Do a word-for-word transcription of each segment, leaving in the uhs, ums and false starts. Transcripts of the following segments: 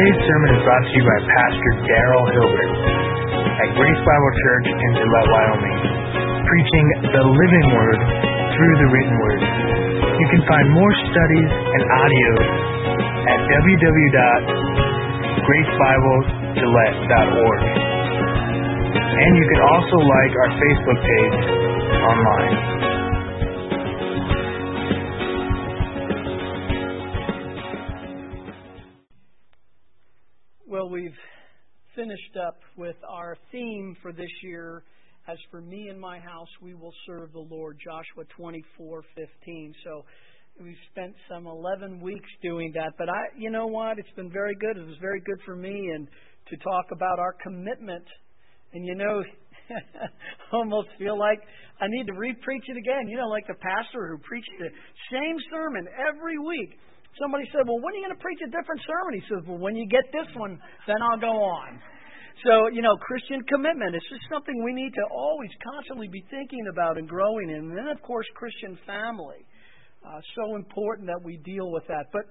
Today's sermon is brought to you by Pastor Darrell Hilbert at Grace Bible Church in Gillette, Wyoming, preaching the living Word through the written Word. You can find more studies and audio at w w w dot grace bible gillette dot org. And you can also like our Facebook page online. Well, we've finished up with our theme for this year. As for me and my house, we will serve the Lord, Joshua twenty-four fifteen. So we've spent some eleven weeks doing that. But I, you know what? It's been very good. It was very good for me and to talk about our commitment. And you know, almost feel like I need to re-preach it again. You know, like the pastor who preached the same sermon every week. Somebody said, well, when are you going to preach a different sermon? He says, well, when you get this one, then I'll go on. So, you know, Christian commitment is just something we need to always constantly be thinking about and growing in. And then, of course, Christian family. Uh, so important that we deal with that. But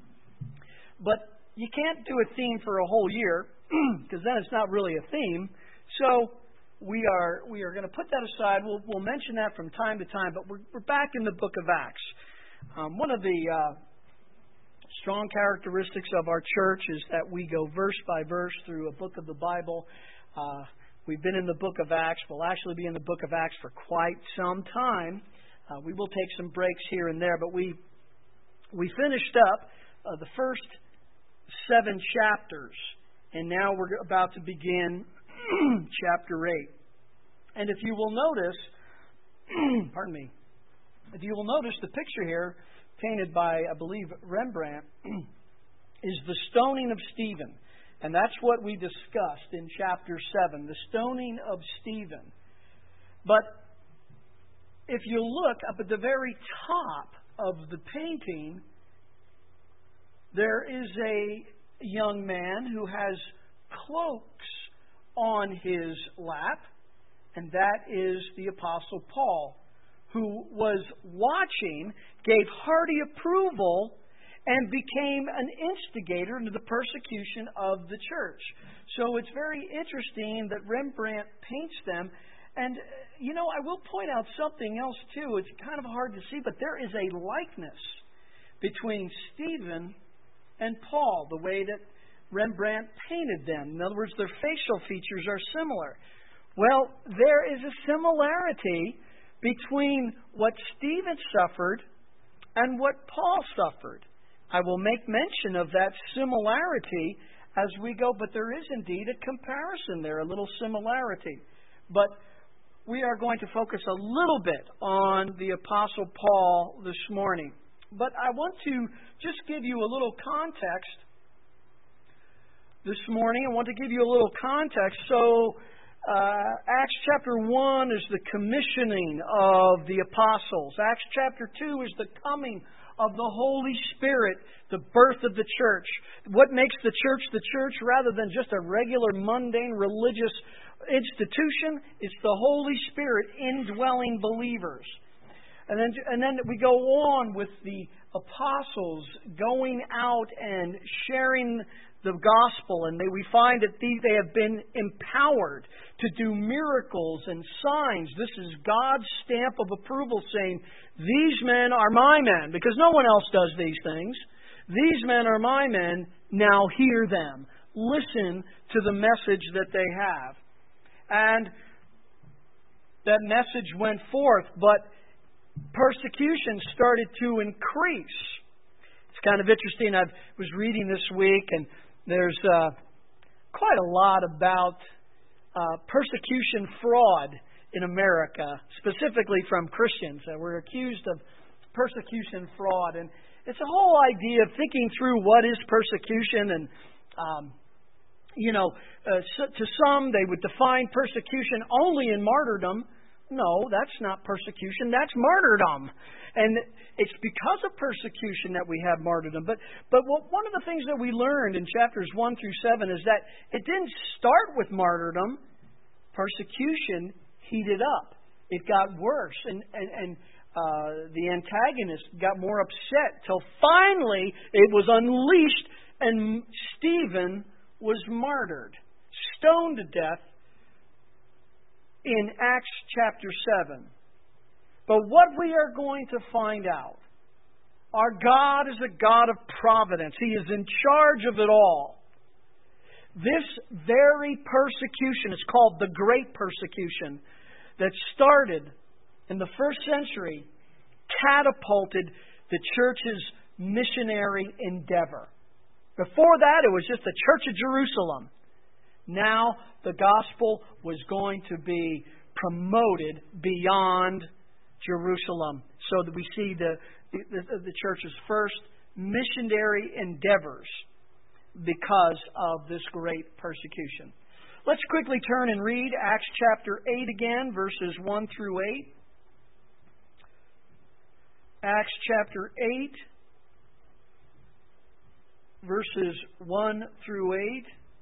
but you can't do a theme for a whole year because then it's not really a theme. So we are we are going to put that aside. We'll, we'll mention that from time to time. But we're, we're back in the book of Acts. Um, one of the uh, strong characteristics of our church is that we go verse by verse through a book of the Bible. Uh, we've been in the book of Acts. We'll actually be in the book of Acts for quite some time. Uh, we will take some breaks here and there, but we we finished up uh, the first seven chapters, and now we're about to begin chapter eight. And if you will notice, pardon me, if you will notice the picture here, painted by, I believe, Rembrandt, is the stoning of Stephen. And that's what we discussed in chapter seven, the stoning of Stephen. But if you look up at the very top of the painting, there is a young man who has cloaks on his lap, and that is the Apostle Paul, who was watching, gave hearty approval, and became an instigator into the persecution of the church. So it's very interesting that Rembrandt paints them. And, you know, I will point out something else, too. It's kind of hard to see, but there is a likeness between Stephen and Paul, the way that Rembrandt painted them. In other words, their facial features are similar. Well, there is a similarity between what Stephen suffered and what Paul suffered. I will make mention of that similarity as we go, but there is indeed a comparison there, a little similarity. But we are going to focus a little bit on the Apostle Paul this morning. But I want to just give you a little context this morning. I want to give you a little context. So, Uh, Acts chapter one is the commissioning of the apostles. Acts chapter two is the coming of the Holy Spirit, the birth of the church. What makes the church the church rather than just a regular mundane religious institution? It's the Holy Spirit indwelling believers. And then, and then we go on with the apostles going out and sharing the gospel, and they, we find that these, they have been empowered to do miracles and signs. This is God's stamp of approval saying, these men are my men, because no one else does these things. These men are my men, now hear them. Listen to the message that they have. And that message went forth, but persecution started to increase. It's kind of interesting. I was reading this week, and there's uh, quite a lot about uh, persecution fraud in America, specifically from Christians. Uh, we're accused of persecution fraud. And it's a whole idea of thinking through what is persecution. And, um, you know, uh, so, to some, they would define persecution only in martyrdom. No, that's not persecution. That's martyrdom. And it's because of persecution that we have martyrdom. But but what, one of the things that we learned in chapters one through seven is that it didn't start with martyrdom. Persecution heated up. It got worse. And, and, and uh, the antagonist got more upset till finally it was unleashed And Stephen was martyred, stoned to death in Acts chapter seven. But what we are going to find out, our God is a God of providence. He is in charge of it all. This very persecution is called the Great Persecution that started in the first century, catapulted the church's missionary endeavor. Before that, it was just the Church of Jerusalem. Now, the gospel was going to be promoted beyond Jerusalem, so that we see the, the, the church's first missionary endeavors because of this great persecution. Let's quickly turn and read Acts chapter eight again, verses one through eight. Acts chapter eight, verses one through eight.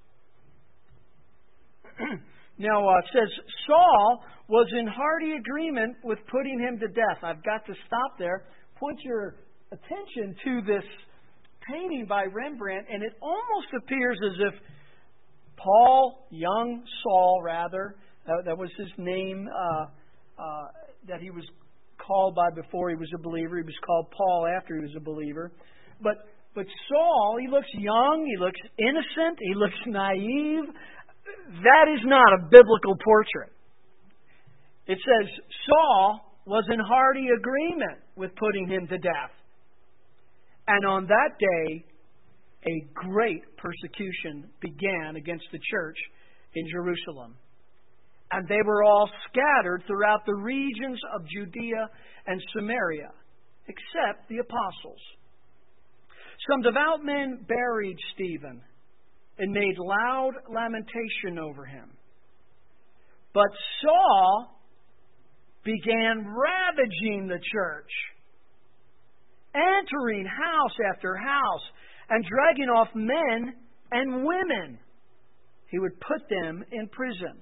Now, uh, it says, Saul was in hearty agreement with putting him to death. I've got to stop there. Point your attention to this painting by Rembrandt, and it almost appears as if Paul, young Saul, rather, uh, that was his name uh, uh, that he was called by before he was a believer. He was called Paul after he was a believer. But but Saul, he looks young, he looks innocent, he looks naive. That is not a biblical portrait. It says Saul was in hearty agreement with putting him to death. And on that day, a great persecution began against the church in Jerusalem. And they were all scattered throughout the regions of Judea and Samaria, except the apostles. Some devout men buried Stephen and made loud lamentation over him. But Saul began ravaging the church, entering house after house and dragging off men and women. He would put them in prison.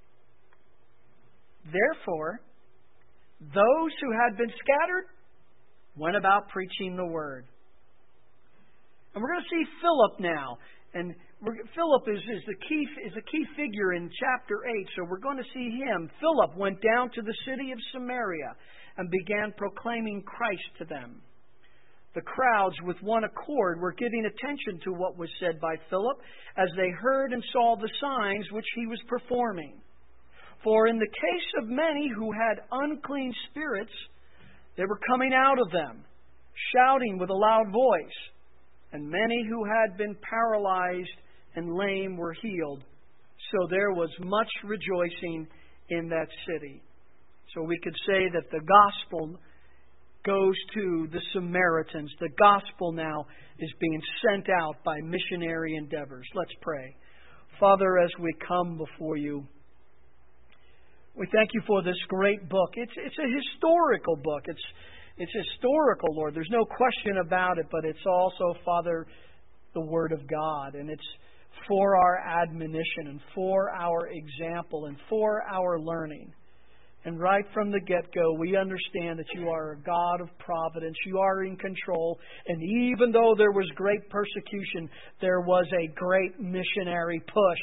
Therefore, those who had been scattered went about preaching the word. And we're going to see Philip now. And we're, Philip is, is, the key, is a key figure in chapter eight, so we're going to see him. Philip went down to the city of Samaria and began proclaiming Christ to them. The crowds, with one accord, were giving attention to what was said by Philip as they heard and saw the signs which he was performing. For in the case of many who had unclean spirits, they were coming out of them, shouting with a loud voice. And many who had been paralyzed and lame were healed. So there was much rejoicing in that city. So we could say that the gospel goes to the Samaritans. The gospel now is being sent out by missionary endeavors. Let's pray. Father, as we come before you, we thank you for this great book. It's it's a historical book. It's it's historical, Lord. There's no question about it, but it's also, Father, the Word of God. And it's for our admonition and for our example and for our learning. And right from the get-go, we understand that you are a God of providence. You are in control. And even though there was great persecution, there was a great missionary push.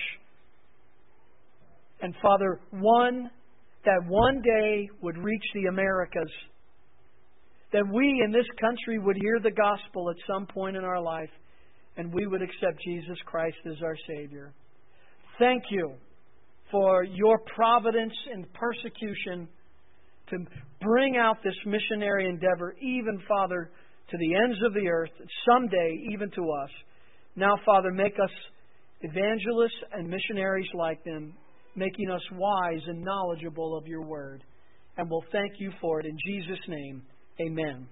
And Father, one, that one day would reach the Americas. That we in this country would hear the gospel at some point in our life. And we would accept Jesus Christ as our Savior. Thank you for your providence and persecution to bring out this missionary endeavor, even, Father, to the ends of the earth, someday even to us. Now, Father, make us evangelists and missionaries like them, making us wise and knowledgeable of your word. And we'll thank you for it. In Jesus' name, amen.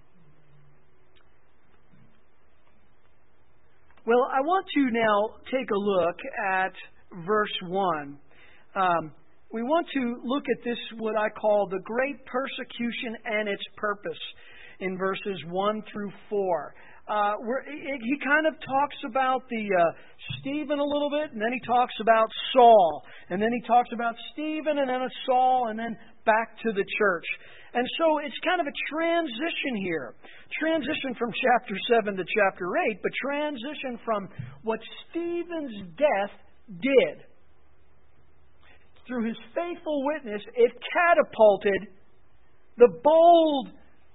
Well, I want to now take a look at verse one. Um, we want to look at this, what I call the great persecution and its purpose, in verses one through four. uh, where he, he kind of talks about the uh, Stephen a little bit, and then he talks about Saul, and then he talks about Stephen, and then a Saul, and then back to the church. And so it's kind of a transition here. Transition from chapter seven to chapter eight, but transition from what Stephen's death did. Through his faithful witness, it catapulted the bold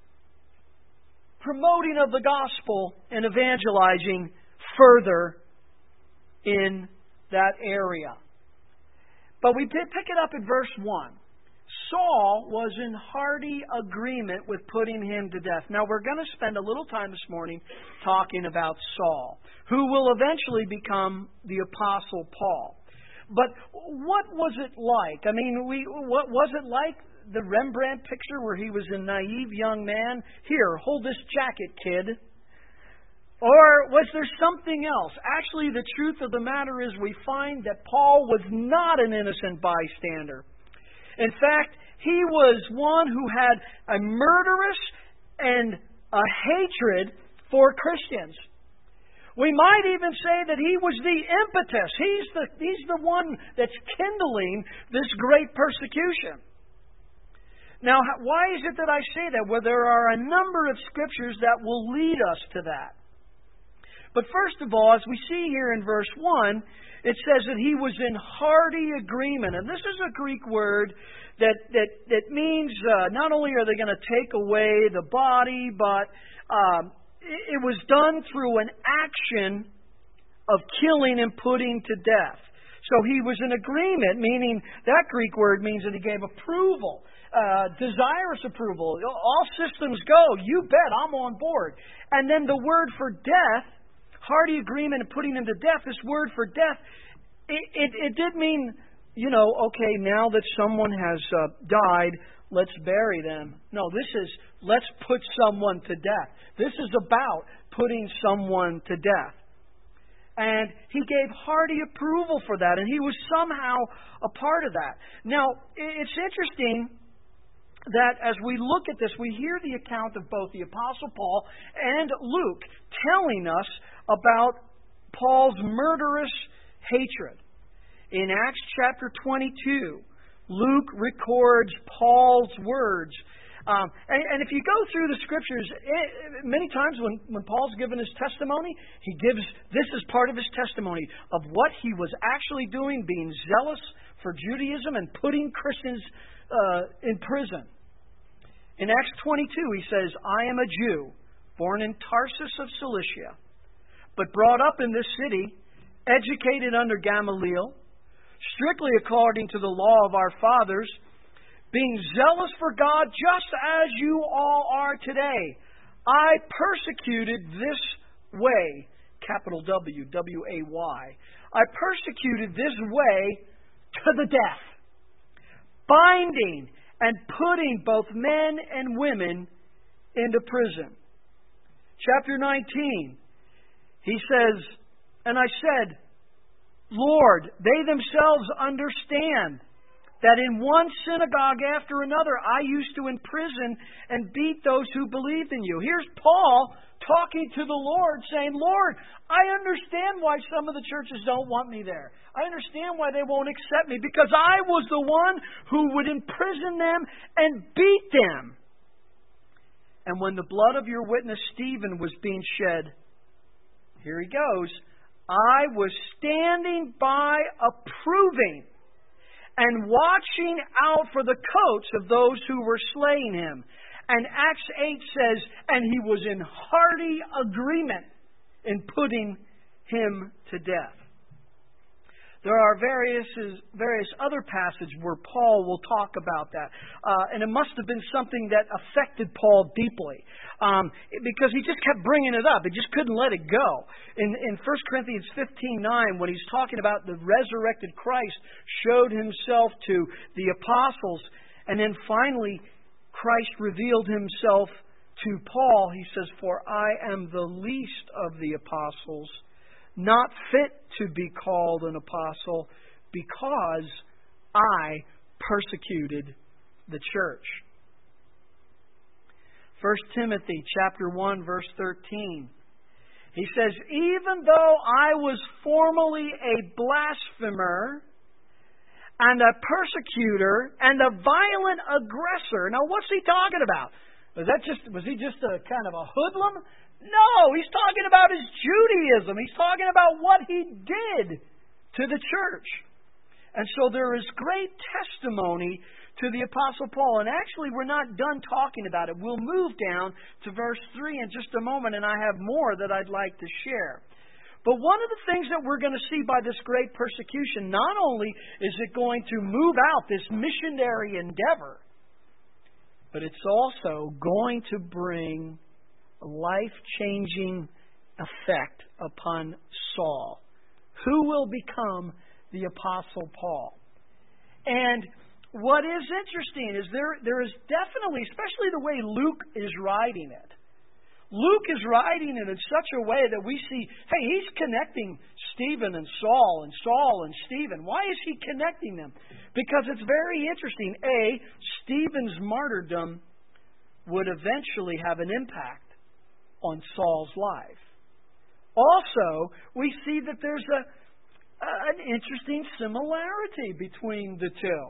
promoting of the gospel and evangelizing further in that area. But we pick it up at verse one. Saul was in hearty agreement with putting him to death. Now, we're going to spend a little time this morning talking about Saul, who will eventually become the Apostle Paul. But what was it like? I mean, we what was it like the Rembrandt picture where he was a naive young man? Here, hold this jacket, kid. Or was there something else? Actually, the truth of the matter is we find that Paul was not an innocent bystander. In fact, he was one who had a murderous and a hatred for Christians. We might even say that he was the impetus. He's the, he's the one that's kindling this great persecution. Now, why is it that I say that? Well, there are a number of scriptures that will lead us to that. But first of all, as we see here in verse one, it says that he was in hearty agreement. And this is a Greek word that that, that means uh, not only are they going to take away the body, but um, it, it was done through an action of killing and putting to death. So he was in agreement, meaning that Greek word means that he gave approval. Uh, desirous approval. All systems go. You bet, I'm on board. And then the word for death, hearty agreement and putting him to death, this word for death, it, it, it did mean, you know, okay, now that someone has uh, died, let's bury them. No, this is, let's put someone to death. This is about putting someone to death. And he gave hearty approval for that, and he was somehow a part of that. Now, it's interesting that as we look at this, we hear the account of both the Apostle Paul and Luke telling us about Paul's murderous hatred. In Acts chapter twenty-two, Luke records Paul's words. Um, and, and if you go through the Scriptures, it, many times when, when Paul's given his testimony, he gives, this is part of his testimony of what he was actually doing, being zealous for Judaism and putting Christians Uh, in prison. In Acts twenty-two, he says, I am a Jew, born in Tarsus of Cilicia, but brought up in this city, educated under Gamaliel, strictly according to the law of our fathers, being zealous for God just as you all are today. I persecuted this way, capital W, W A Y. I persecuted this way to the death, binding and putting both men and women into prison. Chapter nineteen, he says, and I said, Lord, they themselves understand that in one synagogue after another I used to imprison and beat those who believed in you. Here's Paul talking to the Lord, saying, Lord, I understand why some of the churches don't want me there. I understand why they won't accept me, because I was the one who would imprison them and beat them. And when the blood of your witness Stephen was being shed, here he goes, I was standing by approving and watching out for the coats of those who were slaying him. And Acts eight says, and he was in hearty agreement in putting him to death. There are various various other passages where Paul will talk about that. Uh, and it must have been something that affected Paul deeply. Um, because he just kept bringing it up. He just couldn't let it go. In, in First Corinthians fifteen nine, when he's talking about the resurrected Christ showed himself to the apostles, and then finally Christ revealed himself to Paul. He says, for I am the least of the apostles, not fit to be called an apostle, because I persecuted the church. First Timothy chapter one, verse thirteen. He says, even though I was formerly a blasphemer and a persecutor and a violent aggressor. Now, what's he talking about? Was that just was he just a kind of a hoodlum? No, he's talking about his Judaism. He's talking about what he did to the church. And so there is great testimony to the Apostle Paul. And actually, we're not done talking about it. We'll move down to verse three in just a moment, and I have more that I'd like to share. But one of the things that we're going to see by this great persecution, not only is it going to move out this missionary endeavor, but it's also going to bring a life-changing effect upon Saul, who will become the Apostle Paul. And what is interesting is there there is definitely, especially the way Luke is writing it, Luke is writing it in such a way that we see, hey, he's connecting Stephen and Saul and Saul and Stephen. Why is he connecting them? Because it's very interesting. A, Stephen's martyrdom would eventually have an impact on Saul's life. Also, we see that there's a, an interesting similarity between the two.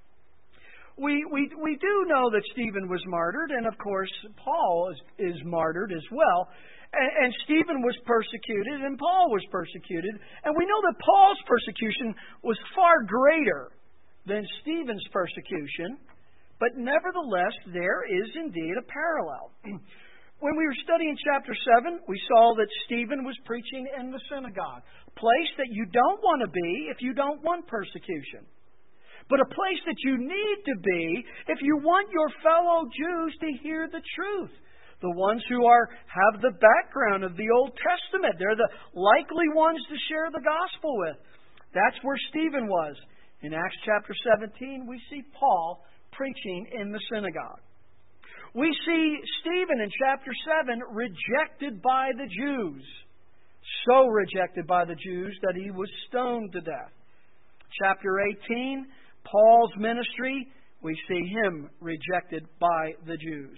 We, we we do know that Stephen was martyred, and of course Paul is, is martyred as well. And, and Stephen was persecuted, and Paul was persecuted. And we know that Paul's persecution was far greater than Stephen's persecution. But nevertheless, there is indeed a parallel. When we were studying chapter seven, we saw that Stephen was preaching in the synagogue, a place that you don't want to be if you don't want persecution. But a place that you need to be if you want your fellow Jews to hear the truth. The ones who are have the background of the Old Testament. They're the likely ones to share the gospel with. That's where Stephen was. In Acts chapter seventeen, we see Paul preaching in the synagogue. We see Stephen in chapter seven rejected by the Jews. So rejected by the Jews that he was stoned to death. Chapter eighteen, Paul's ministry, we see him rejected by the Jews.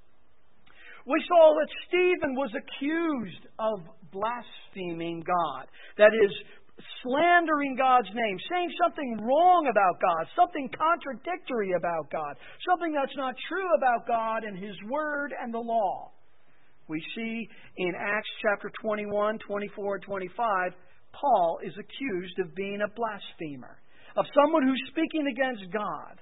We saw that Stephen was accused of blaspheming God. That is, slandering God's name, saying something wrong about God, something contradictory about God, something that's not true about God and His Word and the law. We see in Acts chapter twenty-one, twenty-four, twenty-five, Paul is accused of being a blasphemer, of someone who's speaking against God.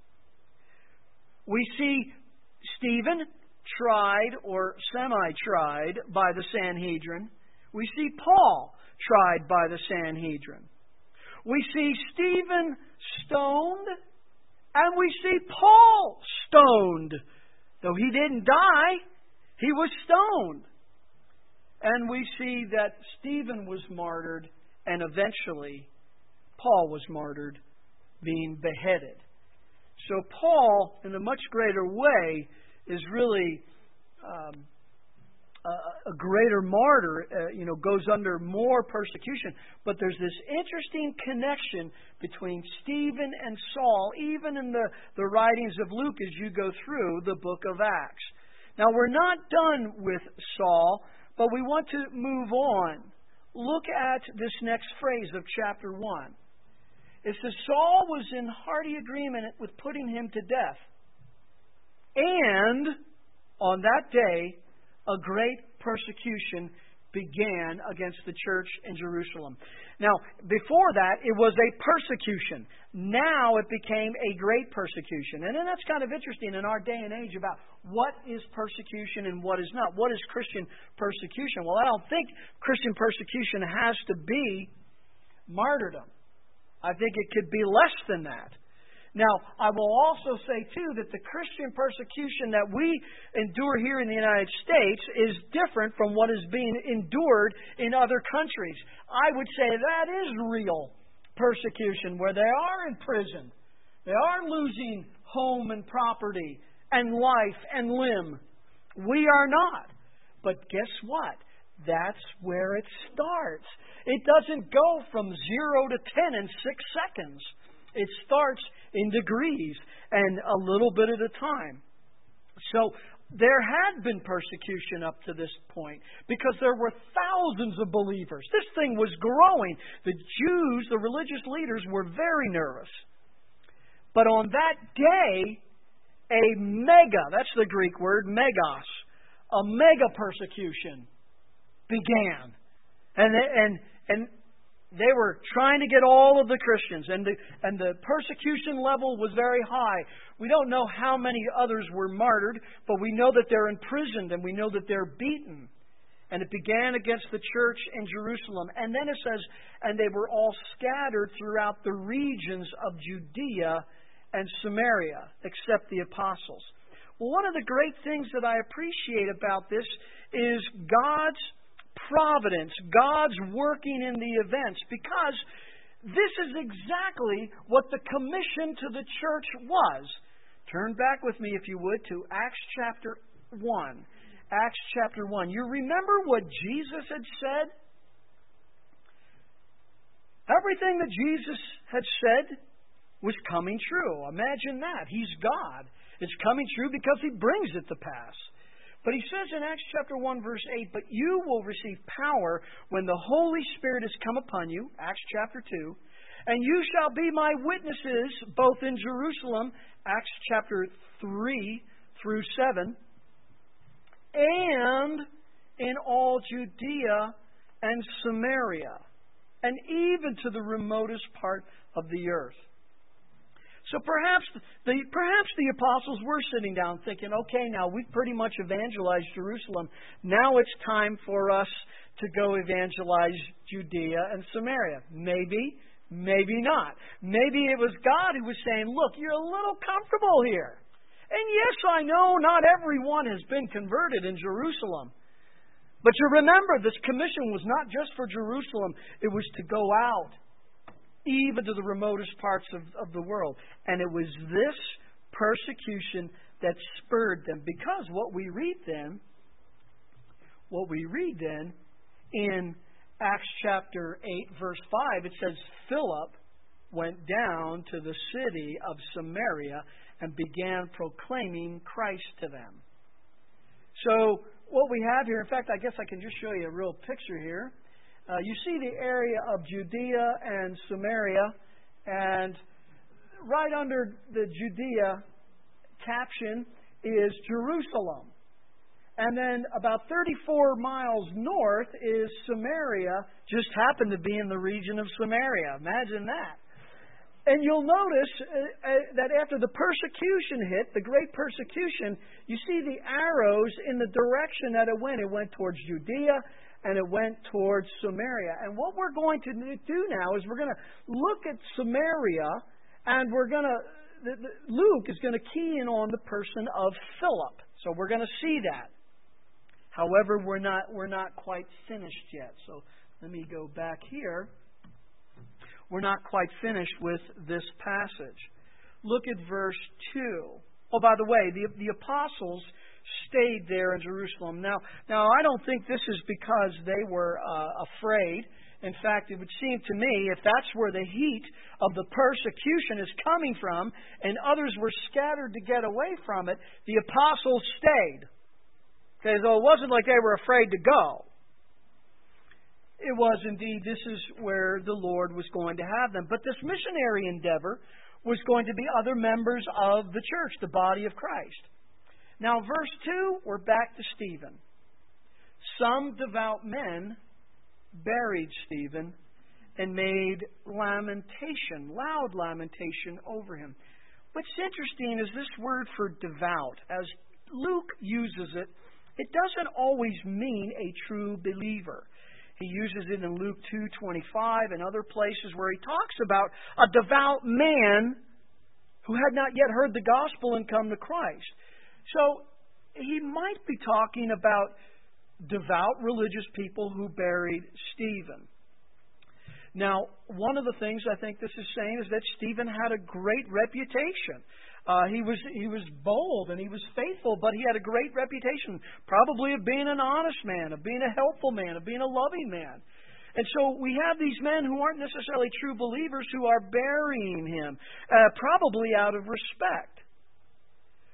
We see Stephen tried or semi-tried by the Sanhedrin. We see Paul tried by the Sanhedrin. We see Stephen stoned, and we see Paul stoned. Though he didn't die, he was stoned. And we see that Stephen was martyred, and eventually Paul was martyred, being beheaded. So Paul, in a much greater way, is really um, a, a greater martyr, uh, you know, goes under more persecution. But there's this interesting connection between Stephen and Saul, even in the, the writings of Luke as you go through the book of Acts. Now, we're not done with Saul, but we want to move on. Look at this next phrase of chapter one. It says, Saul was in hearty agreement with putting him to death. And on that day, a great persecution began against the church in Jerusalem. Now, before that, it was a persecution. Now it became a great persecution. And then that's kind of interesting in our day and age about what is persecution and what is not. What is Christian persecution? Well, I don't think Christian persecution has to be martyrdom. I think it could be less than that. Now, I will also say, too, that the Christian persecution that we endure here in the United States is different from what is being endured in other countries. I would say that is real persecution, where they are in prison. They are losing home and property and life and limb. We are not. But guess what? That's where it starts. It doesn't go from zero to ten in six seconds. It starts in degrees and a little bit at a time. So there had been persecution up to this point because there were thousands of believers. This thing was growing. The Jews, the religious leaders, were very nervous. But on that day, a mega, that's the Greek word, megos, a mega persecution began. And, and, and they were trying to get all of the Christians, and the, and the persecution level was very high. We don't know how many others were martyred, but we know that they're imprisoned, and we know that they're beaten. And it began against the church in Jerusalem. And then it says, and they were all scattered throughout the regions of Judea and Samaria, except the apostles. Well, one of the great things that I appreciate about this is God's providence, God's working in the events, because this is exactly what the commission to the church was. Turn back with me, if you would, to Acts chapter one. Acts chapter one. You remember what Jesus had said? Everything that Jesus had said was coming true. Imagine that. He's God. It's coming true because He brings it to pass. But He says in Acts chapter one, verse eight, but you will receive power when the Holy Spirit has come upon you, Acts chapter two, and you shall be my witnesses both in Jerusalem, Acts chapter three through seven, and in all Judea and Samaria, and even to the remotest part of the earth. So perhaps the perhaps the apostles were sitting down thinking, okay, now we've pretty much evangelized Jerusalem. Now it's time for us to go evangelize Judea and Samaria. Maybe, maybe not. Maybe it was God who was saying, look, you're a little comfortable here. And yes, I know not everyone has been converted in Jerusalem. But you remember, this commission was not just for Jerusalem. It was to go out even to the remotest parts of, of the world. And it was this persecution that spurred them. Because what we read then, what we read then in Acts chapter eight, verse five, it says, Philip went down to the city of Samaria and began proclaiming Christ to them. So what we have here, in fact, I guess I can just show you a real picture here. Uh, you see the area of Judea and Samaria, and right under the Judea caption is Jerusalem. And then about thirty-four miles north is Samaria, just happened to be in the region of Samaria. Imagine that. And you'll notice uh, uh, that after the persecution hit, the great persecution, you see the arrows in the direction that it went. It went towards Judea, and it went towards Samaria. And what we're going to do now is we're going to look at Samaria, and we're going to, Luke is going to key in on the person of Philip. So we're going to see that. However, we're not we're not quite finished yet. So let me go back here. We're not quite finished with this passage. Look at verse two. Oh, by the way, the the apostles stayed there in Jerusalem. Now, now I don't think this is because they were uh, afraid. In fact, it would seem to me, if that's where the heat of the persecution is coming from, and others were scattered to get away from it, the apostles stayed. Okay, so it wasn't like they were afraid to go. It was indeed, this is where the Lord was going to have them. But this missionary endeavor was going to be other members of the church, the body of Christ. Now, verse two, we're back to Stephen. Some devout men buried Stephen and made lamentation, loud lamentation over him. What's interesting is this word for devout. As Luke uses it, it doesn't always mean a true believer. He uses it in Luke two twenty-five and other places where he talks about a devout man who had not yet heard the gospel and come to Christ. So he might be talking about devout religious people who buried Stephen. Now, one of the things I think this is saying is that Stephen had a great reputation. Uh, he was he was bold and he was faithful, but he had a great reputation, probably of being an honest man, of being a helpful man, of being a loving man. And so we have these men who aren't necessarily true believers who are burying him, uh, probably out of respect.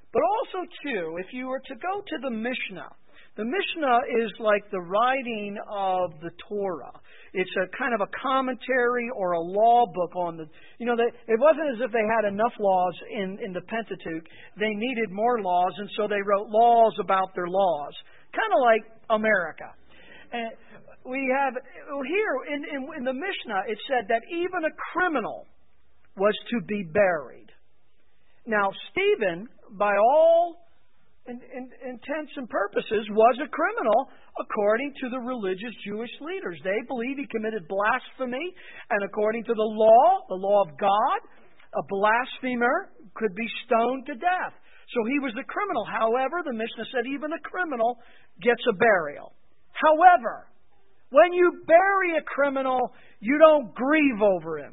But also, too, if you were to go to the Mishnah, the Mishnah is like the writing of the Torah. It's a kind of a commentary or a law book on the... You know, they, it wasn't as if they had enough laws in, in the Pentateuch. They needed more laws, and so they wrote laws about their laws. Kind of like America. And we have... Here, in, in, in the Mishnah, it said that even a criminal was to be buried. Now, Stephen, by all in, in, intents and purposes, was a criminal according to the religious Jewish leaders. They believe he committed blasphemy, and according to the law, the law of God, a blasphemer could be stoned to death. So he was a criminal. However, the Mishnah said even a criminal gets a burial. However, when you bury a criminal, you don't grieve over him.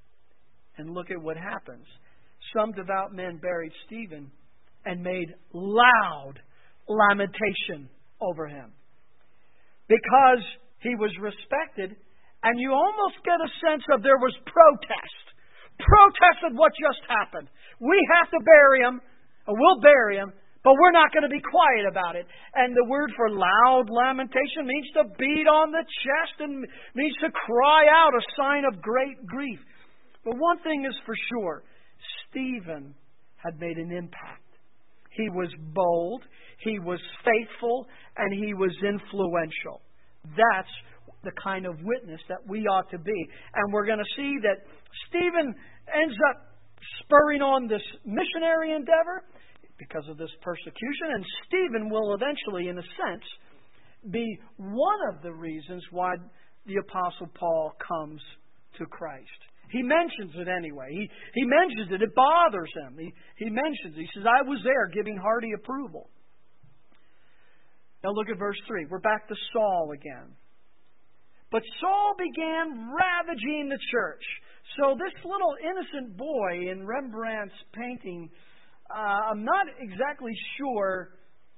And look at what happens. Some devout men buried Stephen and made loud lamentation over him because he was respected, and you almost get a sense of there was protest. Protest at what just happened. We have to bury him, or we'll bury him, but we're not going to be quiet about it. And the word for loud lamentation means to beat on the chest and means to cry out, a sign of great grief. But one thing is for sure, Stephen had made an impact. He was bold, he was faithful, and he was influential. That's the kind of witness that we ought to be. And we're going to see that Stephen ends up spurring on this missionary endeavor because of this persecution, and Stephen will eventually, in a sense, be one of the reasons why the Apostle Paul comes to Christ. He mentions it anyway. He he mentions it. It bothers him. He, he mentions it. He says, I was there giving hearty approval. Now look at verse three. We're back to Saul again. But Saul began ravaging the church. So this little innocent boy in Rembrandt's painting, uh, I'm not exactly sure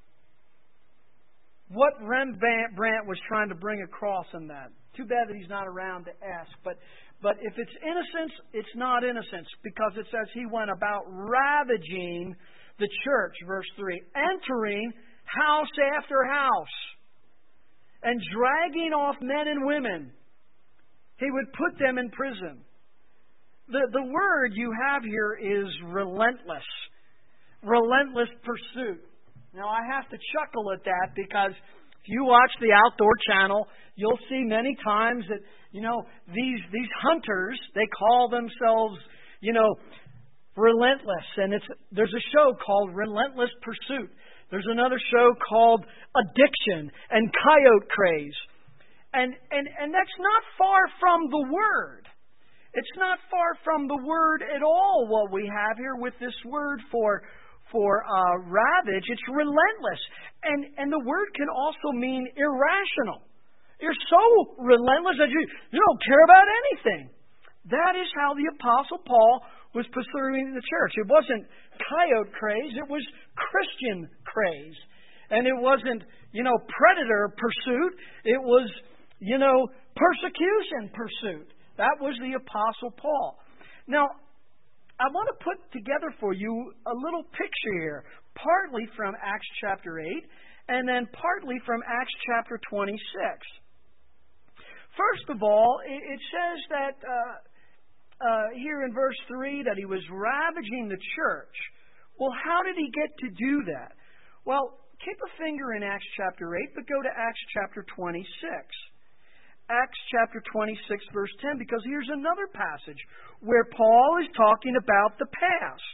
what Rembrandt was trying to bring across in that. Too bad that he's not around to ask. But But if it's innocence, it's not innocence, because it says he went about ravaging the church, verse three, entering house after house and dragging off men and women. He would put them in prison. The, the word you have here is relentless, relentless pursuit. Now, I have to chuckle at that because if you watch the Outdoor Channel, you'll see many times that, you know, these these hunters, they call themselves, you know, relentless. And it's there's a show called Relentless Pursuit. There's another show called Addiction and Coyote Craze. And, and, and that's not far from the Word. It's not far from the Word at all, what we have here with this word for for uh, ravage. It's relentless. And, and the word can also mean irrational. You're so relentless that you, you don't care about anything. That is how the Apostle Paul was pursuing the church. It wasn't coyote craze. It was Christian craze. And it wasn't, you know, predator pursuit. It was, you know, persecution pursuit. That was the Apostle Paul. Now, I want to put together for you a little picture here, partly from Acts chapter eight, and then partly from Acts chapter twenty-six. First of all, it says that uh, uh, here in verse three that he was ravaging the church. Well, how did he get to do that? Well, keep a finger in Acts chapter eight, but go to Acts chapter twenty-six. Acts chapter twenty-six, verse ten, because here's another passage where Paul is talking about the past.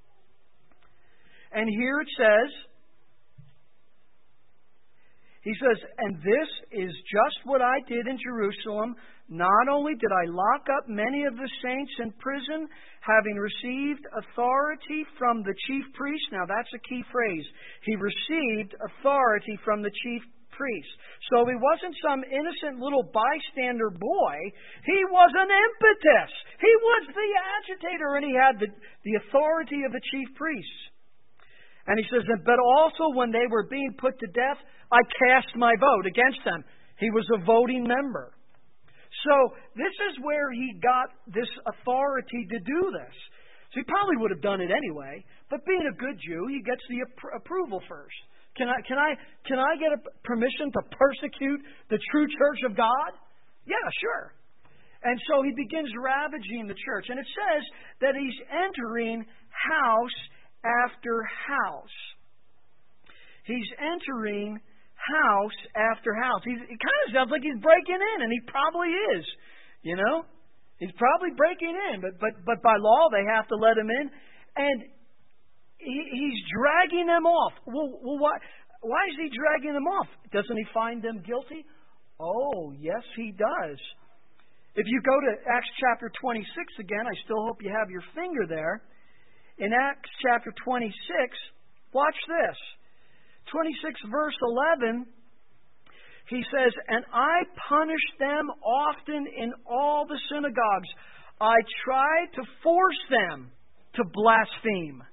And here it says, he says, and this is just what I did in Jerusalem. Not only did I lock up many of the saints in prison, having received authority from the chief priest. Now that's a key phrase. He received authority from the chief priest. So he wasn't some innocent little bystander boy. He was an impetus. He was the agitator, and he had the, the authority of the chief priests. And he says, but also when they were being put to death, I cast my vote against them. He was a voting member. So this is where he got this authority to do this. So he probably would have done it anyway. But being a good Jew, he gets the ap- approval first. Can I, can I, can I get a permission to persecute the true church of God? Yeah, sure. And so he begins ravaging the church. And it says that he's entering house after house. He's entering house after house. He's, it kind of sounds like he's breaking in, and he probably is. You know? He's probably breaking in, but but but by law they have to let him in. And he, he's dragging them off. Well, well, why, why is he dragging them off? Doesn't he find them guilty? Oh, yes, he does. If you go to Acts chapter twenty-six again, I still hope you have your finger there. In Acts chapter twenty-six, watch this. twenty-six verse eleven, he says, "And I punished them often in all the synagogues. I tried to force them to blaspheme.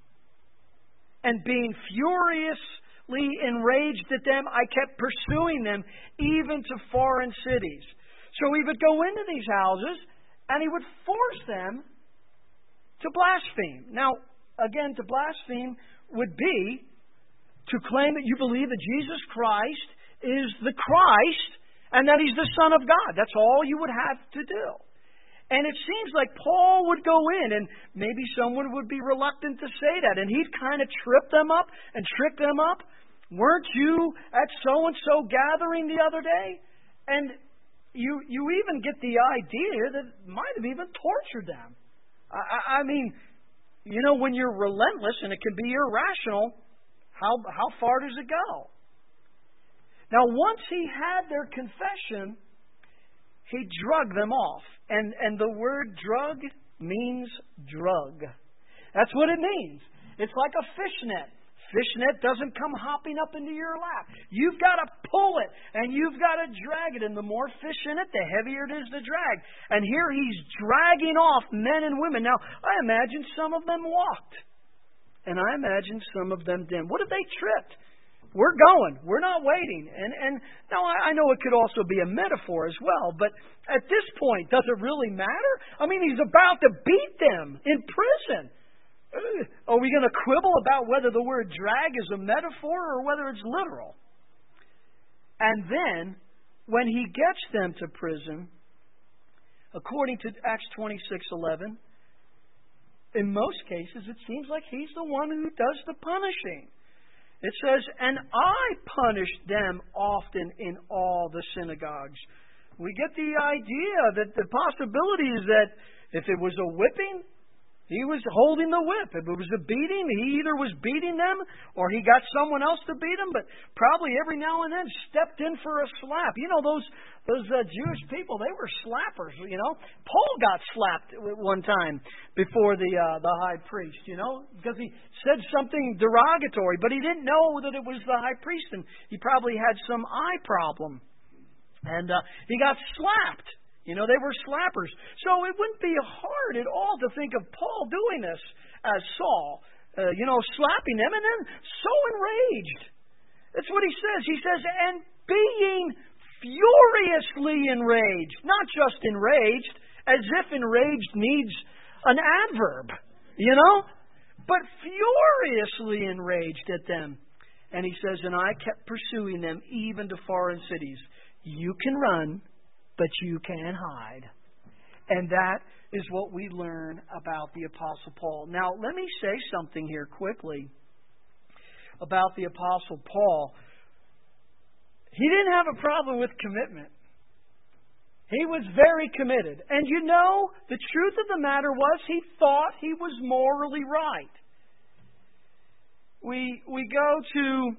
And being furiously enraged at them, I kept pursuing them even to foreign cities." So he would go into these houses and he would force them to blaspheme. Now, again, to blaspheme would be to claim that you believe that Jesus Christ is the Christ and that He's the Son of God. That's all you would have to do. And it seems like Paul would go in, and maybe someone would be reluctant to say that, and he'd kind of trip them up and trick them up. Weren't you at so-and-so gathering the other day? And you you even get the idea that it might have even tortured them. I, I mean, you know, when you're relentless and it can be irrational, how how far does it go? Now, once he had their confession, he drug them off. And, and the word drug means drug. That's what it means. It's like a fishnet. Fishnet doesn't come hopping up into your lap. You've got to pull it, and you've got to drag it. And the more fish in it, the heavier it is to drag. And here he's dragging off men and women. Now, I imagine some of them walked. And I imagine some of them didn't. What if they tripped? We're going. We're not waiting. And and now I know it could also be a metaphor as well, but at this point, does it really matter? I mean, he's about to beat them in prison. Are we going to quibble about whether the word drag is a metaphor or whether it's literal? And then, when he gets them to prison, according to Acts twenty-six eleven, in most cases, it seems like he's the one who does the punishing. It says, "And I punished them often in all the synagogues." We get the idea that the possibility is that if it was a whipping, he was holding the whip. If it was a beating, he either was beating them or he got someone else to beat them, but probably every now and then stepped in for a slap. You know, those those uh, Jewish people, they were slappers, you know. Paul got slapped one time before the uh, the high priest, you know, because he said something derogatory, but he didn't know that it was the high priest, and he probably had some eye problem. And uh, he got slapped. You know, they were slappers. So it wouldn't be hard at all to think of Paul doing this as Saul, uh, you know, slapping them and then so enraged. That's what he says. He says, "And being furiously enraged," not just enraged, as if enraged needs an adverb, you know, but furiously enraged at them. And he says, "And I kept pursuing them even to foreign cities." You can run, but you can't hide. And that is what we learn about the Apostle Paul. Now, let me say something here quickly about the Apostle Paul. He didn't have a problem with commitment. He was very committed. And you know, the truth of the matter was he thought he was morally right. We we go to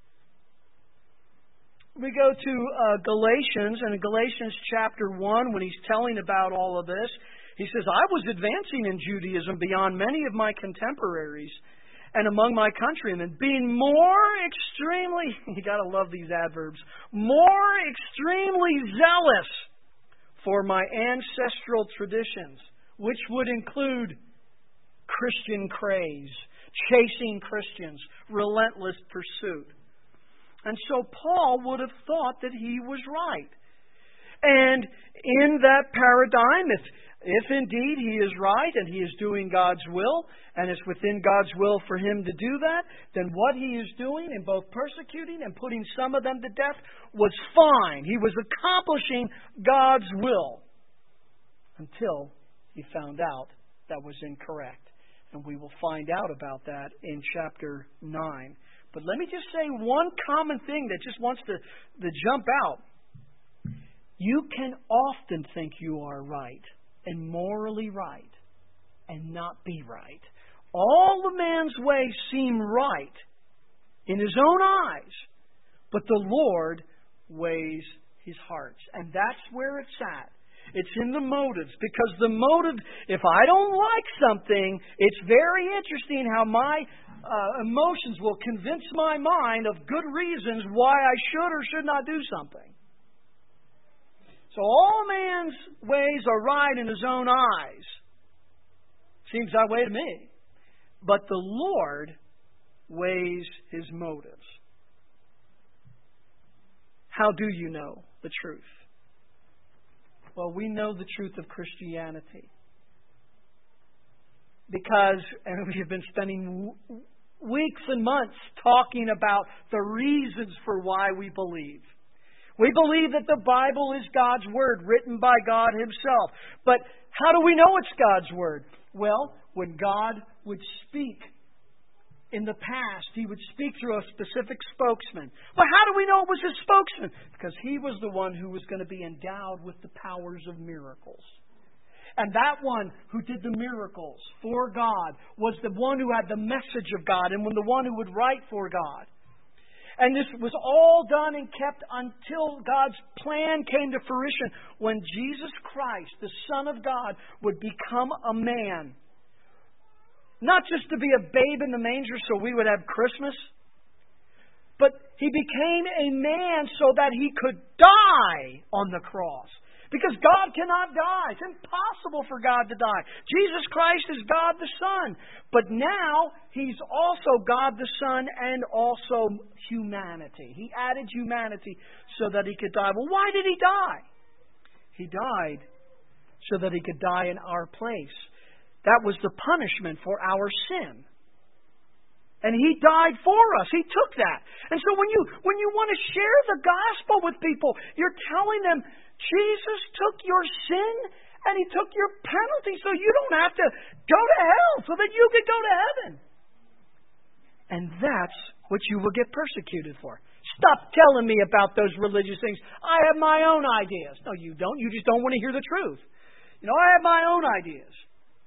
we go to uh, Galatians, and in Galatians chapter one, when he's telling about all of this, he says, "I was advancing in Judaism beyond many of my contemporaries and among my countrymen, being more extremely," you got to love these adverbs, "more extremely zealous for my ancestral traditions," which would include Christian craze, chasing Christians, relentless pursuit. And so Paul would have thought that he was right. And in that paradigm, if If indeed he is right and he is doing God's will, and it's within God's will for him to do that, then what he is doing in both persecuting and putting some of them to death was fine. He was accomplishing God's will until he found out that was incorrect. And we will find out about that in chapter nine. But let me just say one common thing that just wants to, to jump out. You can often think you are right and morally right, and not be right. All the man's ways seem right in his own eyes, but the Lord weighs his hearts. And that's where it's at. It's in the motives, because the motive, if I don't like something, it's very interesting how my uh, emotions will convince my mind of good reasons why I should or should not do something. So all man's ways are right in his own eyes. Seems that way to me. But the Lord weighs his motives. How do you know the truth? Well, we know the truth of Christianity. Because, and we have been spending weeks and months talking about the reasons for why we believe. We believe that the Bible is God's Word, written by God Himself. But how do we know it's God's Word? Well, when God would speak in the past, He would speak through a specific spokesman. But how do we know it was His spokesman? Because He was the one who was going to be endowed with the powers of miracles. And that one who did the miracles for God was the one who had the message of God and the one who would write for God. And this was all done and kept until God's plan came to fruition when Jesus Christ, the Son of God, would become a man. Not just to be a babe in the manger so we would have Christmas, but He became a man so that He could die on the cross. Because God cannot die. It's impossible for God to die. Jesus Christ is God the Son. But now He's also God the Son and also humanity. He added humanity so that He could die. Well, why did He die? He died so that He could die in our place. That was the punishment for our sin. And He died for us. He took that. And so when you when you want to share the gospel with people, you're telling them, Jesus took your sin and He took your penalty so you don't have to go to hell, so that you could go to heaven. And that's what you will get persecuted for. Stop telling me about those religious things. I have my own ideas. No, you don't. You just don't want to hear the truth. You know, I have my own ideas.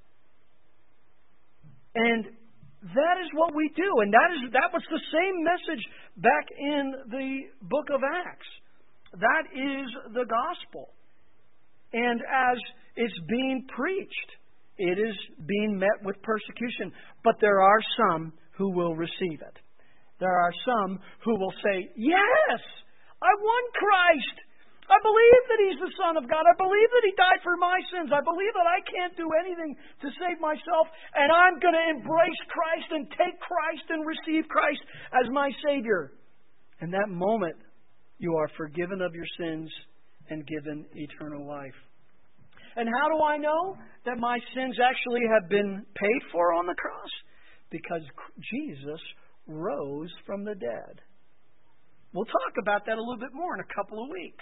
And that is what we do. And that is that was the same message back in the book of Acts. That is the gospel. And as it's being preached, it is being met with persecution. But there are some who will receive it. There are some who will say, yes, I won Christ. I believe that He's the Son of God. I believe that He died for my sins. I believe that I can't do anything to save myself. And I'm going to embrace Christ and take Christ and receive Christ as my Savior. In that moment, you are forgiven of your sins and given eternal life. And how do I know that my sins actually have been paid for on the cross? Because Jesus rose from the dead. We'll talk about that a little bit more in a couple of weeks.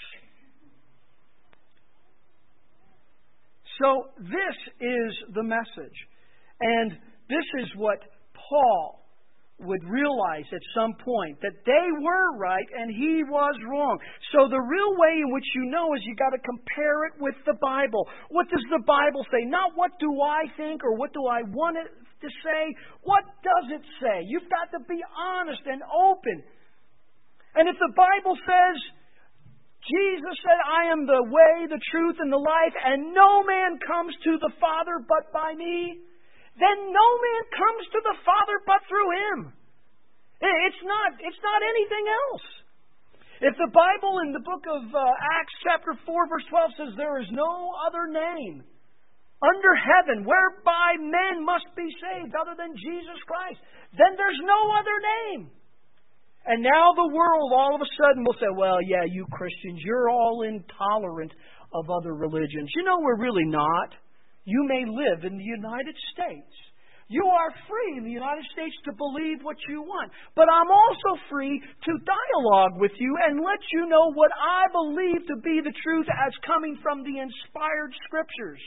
So this is the message. And this is what Paul would realize at some point, that they were right and he was wrong. So the real way in which you know is you got to compare it with the Bible. What does the Bible say? Not what do I think or what do I want it to say. What does it say? You've got to be honest and open. And if the Bible says, Jesus said, I am the way, the truth, and the life, and no man comes to the Father but by me, then no man comes to the Father but through Him. It's not, it's not anything else. If the Bible in the book of uh, Acts chapter four verse twelve says there is no other name under heaven whereby men must be saved other than Jesus Christ, then there's no other name. And now the world all of a sudden will say, well, yeah, you Christians, you're all intolerant of other religions. You know, we're really not. You may live in the United States. You are free in the United States to believe what you want. But I'm also free to dialogue with you and let you know what I believe to be the truth as coming from the inspired Scriptures.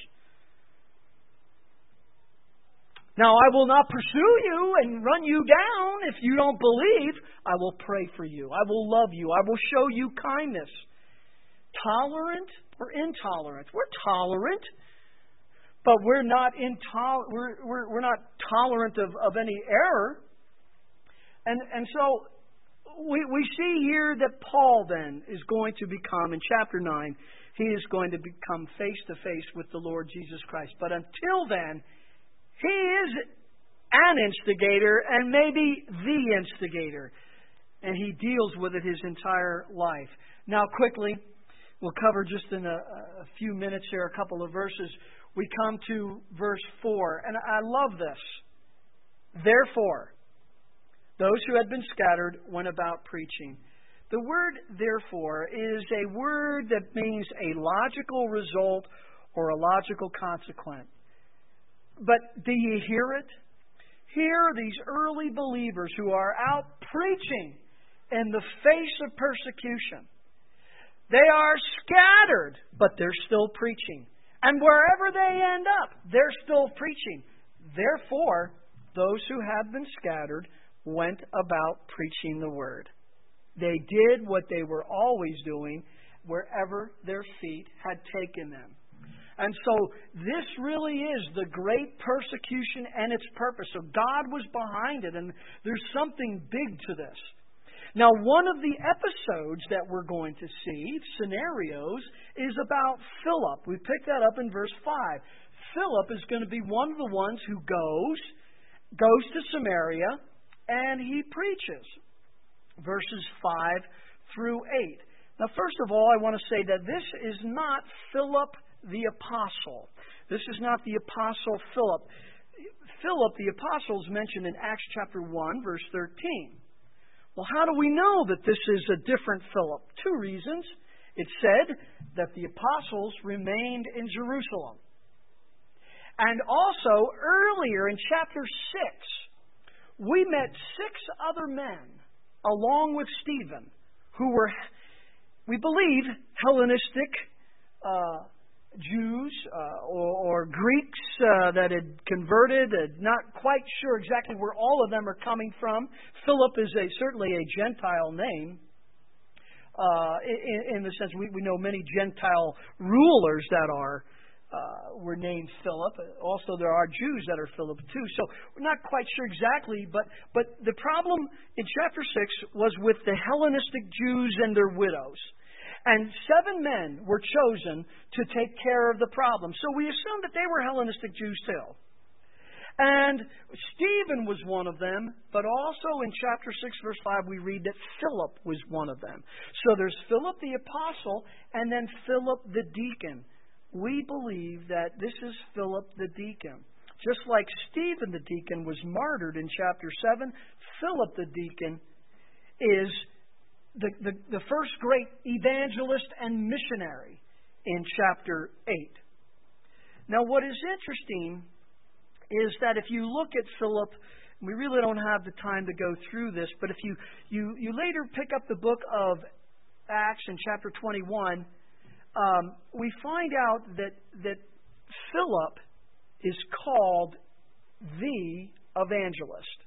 Now, I will not pursue you and run you down if you don't believe. I will pray for you. I will love you. I will show you kindness. Tolerant or intolerant? We're tolerant, but we're not intolerant. We're, we're, we're not tolerant of, of any error. And, and so we, we see here that Paul then is going to become, in chapter nine, he is going to become face to face with the Lord Jesus Christ. But until then, he is an instigator and maybe the instigator. And he deals with it his entire life. Now, quickly, we'll cover just in a, a few minutes here a couple of verses. We come to verse four. And I love this. Therefore, those who had been scattered went about preaching. The word therefore is a word that means a logical result or a logical consequence. But do you hear it? Here are these early believers who are out preaching in the face of persecution. They are scattered, but they're still preaching. And wherever they end up, they're still preaching. Therefore, those who have been scattered went about preaching the word. They did what they were always doing wherever their feet had taken them. And so this really is the great persecution and its purpose. So God was behind it, and there's something big to this. Now, one of the episodes that we're going to see, scenarios, is about Philip. We pick that up in verse five. Philip is going to be one of the ones who goes, goes to Samaria, and he preaches. Verses five through eight. Now, first of all, I want to say that this is not Philip the apostle. This is not the apostle Philip. Philip the apostle is mentioned in Acts chapter one, verse thirteen. Well, how do we know that this is a different Philip? Two reasons. It said that the apostles remained in Jerusalem. And also, earlier in chapter six, we met six other men, along with Stephen, who were, we believe, Hellenistic uh, Jews uh, or, or Greeks uh, that had converted, uh, not quite sure exactly where all of them are coming from. Philip is a, certainly a Gentile name. Uh, in, in the sense we, we know many Gentile rulers that are uh, were named Philip. Also, there are Jews that are Philip too. So we're not quite sure exactly. But but the problem in chapter six was with the Hellenistic Jews and their widows. And seven men were chosen to take care of the problem. So we assume that they were Hellenistic Jews too. And Stephen was one of them, but also in chapter six, verse five, we read that Philip was one of them. So there's Philip the apostle and then Philip the deacon. We believe that this is Philip the deacon. Just like Stephen the deacon was martyred in chapter seven, Philip the deacon is The, the, the first great evangelist and missionary in chapter eight. Now, what is interesting is that if you look at Philip, we really don't have the time to go through this, but if you, you, you later pick up the book of Acts in chapter twenty-one, um, we find out that, that Philip is called the evangelist.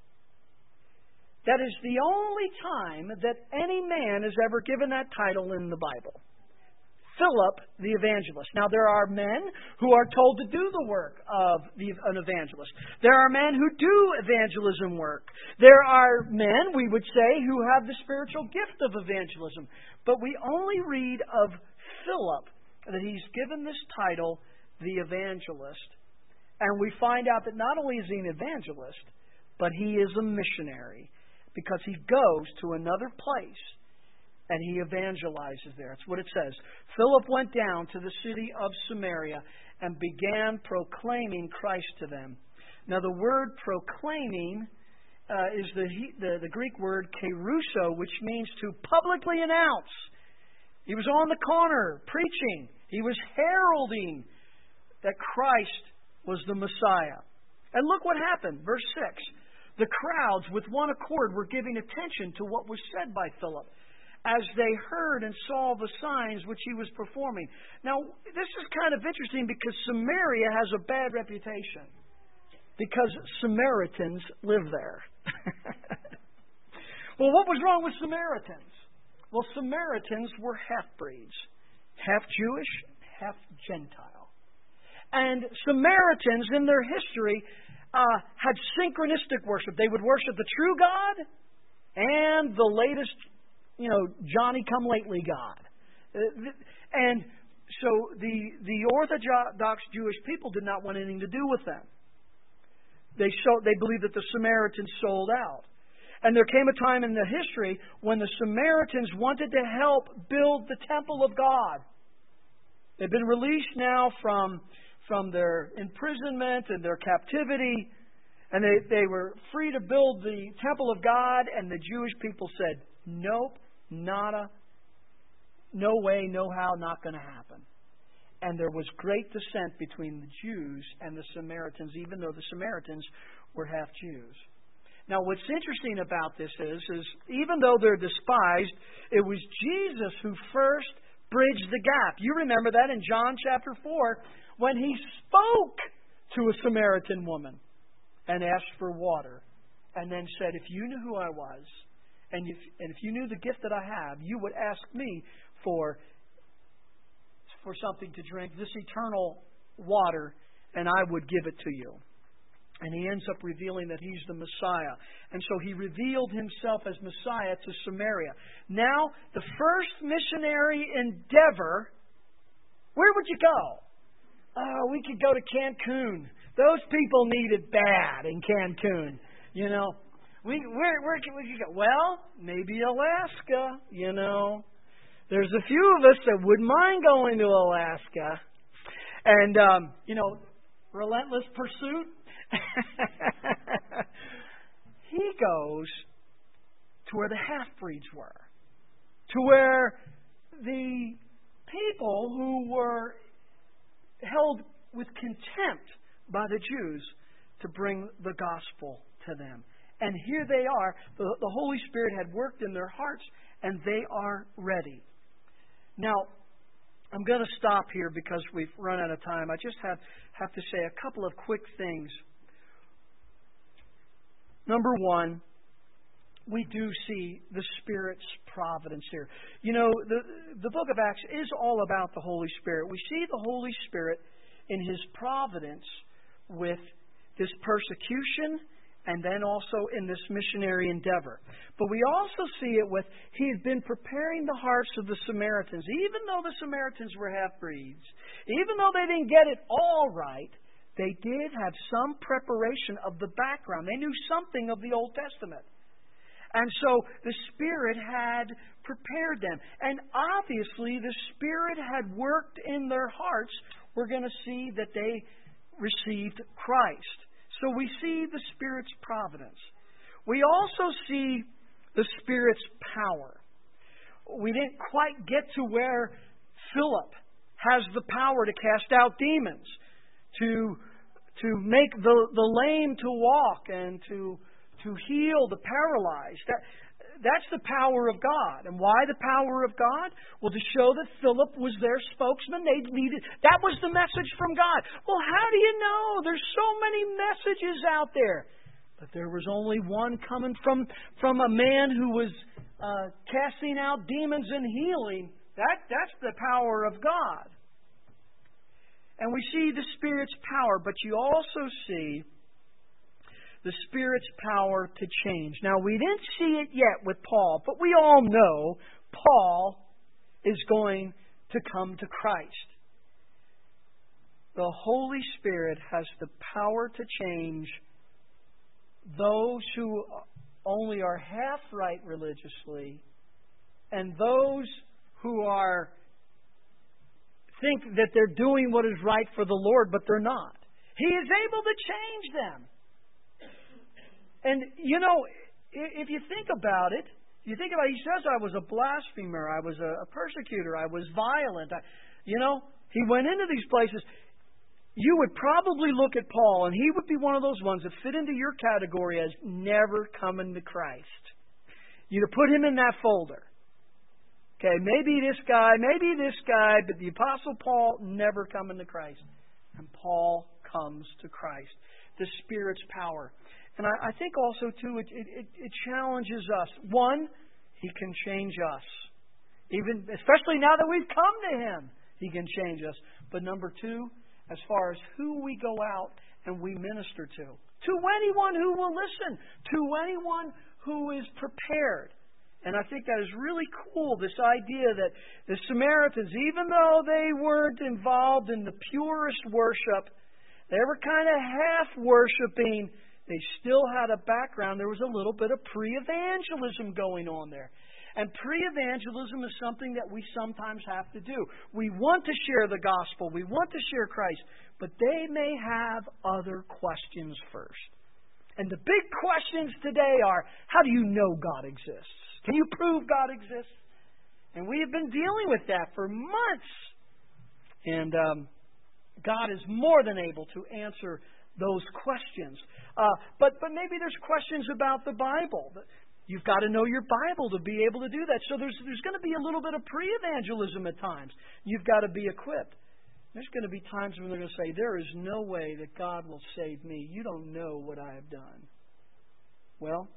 That is the only time that any man is ever given that title in the Bible. Philip the evangelist. Now, there are men who are told to do the work of the, an evangelist. There are men who do evangelism work. There are men, we would say, who have the spiritual gift of evangelism. But we only read of Philip that he's given this title, the evangelist. And we find out that not only is he an evangelist, but he is a missionary. Because he goes to another place and he evangelizes there. That's what it says. Philip went down to the city of Samaria and began proclaiming Christ to them. Now, the word proclaiming uh, is the, the the Greek word kerusso, which means to publicly announce. He was on the corner preaching. He was heralding that Christ was the Messiah. And look what happened. Verse six. The crowds, with one accord, were giving attention to what was said by Philip as they heard and saw the signs which he was performing. Now, this is kind of interesting because Samaria has a bad reputation because Samaritans live there. Well, what was wrong with Samaritans? Well, Samaritans were half-breeds, half Jewish, half Gentile. And Samaritans, in their history, uh, had synchronistic worship. They would worship the true God and the latest, you know, Johnny-come-lately God. Uh, and so the, the Orthodox Jewish people did not want anything to do with them. They, so, they believed that the Samaritans sold out. And there came a time in the history when the Samaritans wanted to help build the temple of God. They've been released now from, from their imprisonment and their captivity, and they, they were free to build the temple of God, and the Jewish people said, nope, nada, no way, no how, not going to happen. And there was great dissent between the Jews and the Samaritans, even though the Samaritans were half Jews. Now, what's interesting about this is, is even though they're despised, it was Jesus who first bridged the gap. You remember that in John chapter four, when he spoke to a Samaritan woman and asked for water, and then said, if you knew who I was, and if, and if you knew the gift that I have, you would ask me for, for something to drink, this eternal water, and I would give it to you. And he ends up revealing that he's the Messiah. And so he revealed himself as Messiah to Samaria. Now, the first missionary endeavor, where would you go? Oh, we could go to Cancun. Those people need it bad in Cancun. You know, we where where can we go? Well, maybe Alaska. You know, there's a few of us that wouldn't mind going to Alaska. And um, you know, relentless pursuit. He goes to where the half-breeds were, to where the people who were held with contempt by the Jews to bring the gospel to them. And here they are. The, the Holy Spirit had worked in their hearts, and they are ready. Now, I'm going to stop here because we've run out of time. I just have, have to say a couple of quick things. Number one, we do see the Spirit's providence here. You know, the, the book of Acts is all about the Holy Spirit. We see the Holy Spirit in His providence with this persecution and then also in this missionary endeavor. But we also see it with, He had been preparing the hearts of the Samaritans. Even though the Samaritans were half-breeds, even though they didn't get it all right, they did have some preparation of the background. They knew something of the Old Testament. And so the Spirit had prepared them. And obviously the Spirit had worked in their hearts. We're going to see that they received Christ. So we see the Spirit's providence. We also see the Spirit's power. We didn't quite get to where Philip has the power to cast out demons, to to make the, the lame to walk, and to to heal the paralyzed. That, that's the power of God. And why the power of God? Well, to show that Philip was their spokesman. They needed, that was the message from God. Well, how do you know? There's so many messages out there. But there was only one coming from, from a man who was uh, casting out demons and healing. That, that's the power of God. And we see the Spirit's power, but you also see the Spirit's power to change. Now, we didn't see it yet with Paul, but we all know Paul is going to come to Christ. The Holy Spirit has the power to change those who only are half right religiously and those who are think that they're doing what is right for the Lord, but they're not. He is able to change them. And, you know, if you think about it, you think about it, he says I was a blasphemer, I was a persecutor, I was violent. I, you know, he went into these places. You would probably look at Paul, and he would be one of those ones that fit into your category as never coming to Christ. You'd put him in that folder. Okay, maybe this guy, maybe this guy, but the Apostle Paul never coming to Christ. And Paul comes to Christ. The Spirit's power. And I, I think also, too, it, it, it challenges us. One, He can change us. Even, especially now that we've come to Him, He can change us. But number two, as far as who we go out and we minister to. To anyone who will listen. To anyone who is prepared. And I think that is really cool, this idea that the Samaritans, even though they weren't involved in the purest worship, they were kind of half worshiping, they still had a background. There was a little bit of pre-evangelism going on there. And pre-evangelism is something that we sometimes have to do. We want to share the gospel. We want to share Christ. But they may have other questions first. And the big questions today are, how do you know God exists? Can you prove God exists? And we have been dealing with that for months. And um, God is more than able to answer those questions. Uh, but, but maybe there's questions about the Bible. You've got to know your Bible to be able to do that. So there's, there's going to be a little bit of pre-evangelism at times. You've got to be equipped. There's going to be times when they're going to say, there is no way that God will save me. You don't know what I have done. Well,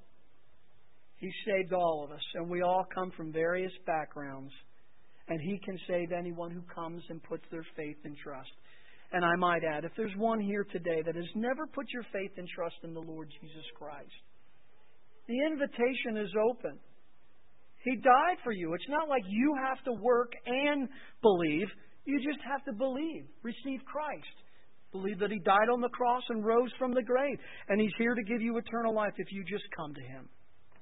He saved all of us, and we all come from various backgrounds. And He can save anyone who comes and puts their faith and trust. And I might add, if there's one here today that has never put your faith and trust in the Lord Jesus Christ, the invitation is open. He died for you. It's not like you have to work and believe. You just have to believe. Receive Christ. Believe that He died on the cross and rose from the grave. And He's here to give you eternal life if you just come to Him.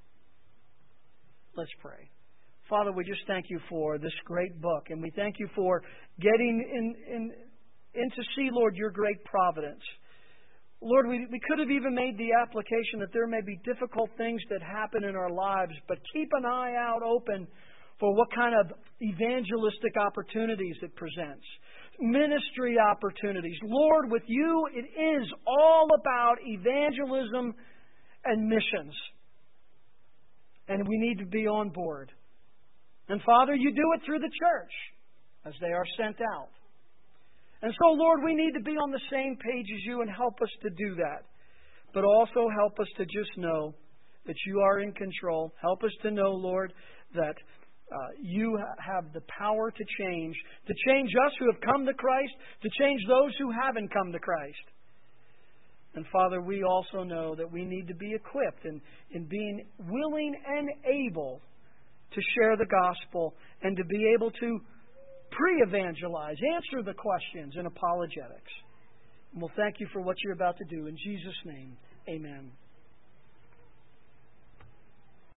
Let's pray. Father, we just thank You for this great book. And we thank You for getting in, in, in to see, Lord, Your great providence. Lord, we, we could have even made the application that there may be difficult things that happen in our lives, but keep an eye out open for what kind of evangelistic opportunities it presents. Ministry opportunities. Lord, with You, it is all about evangelism and missions. And we need to be on board. And Father, You do it through the church as they are sent out. And so, Lord, we need to be on the same page as You and help us to do that. But also help us to just know that You are in control. Help us to know, Lord, that uh, You have the power to change, to change us who have come to Christ, to change those who haven't come to Christ. And Father, we also know that we need to be equipped in, in being willing and able to share the gospel and to be able to pre-evangelize, answer the questions in apologetics. And we'll thank You for what You're about to do. In Jesus' name, amen.